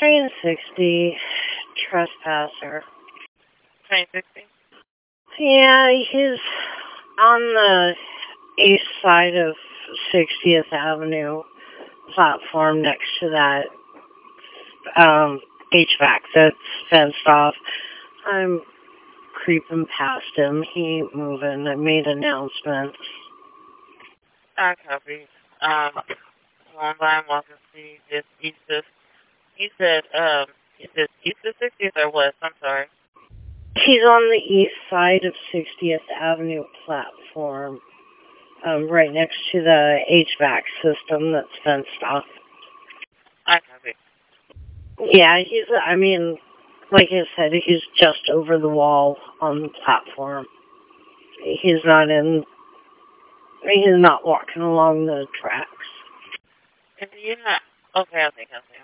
Train 60, trespasser. Train 60? Yeah, he's on the east side of 60th Avenue platform next to that HVAC that's fenced off. I'm creeping past him. He ain't moving. I made announcements. I copy. One by walking see just east of, you said east of 60th or west? I'm sorry. He's on the east side of 60th Avenue platform, right next to the HVAC system that's fenced off. I copy. Yeah, like I said, he's just over the wall on the platform. He's not walking along the tracks. And do you not, okay.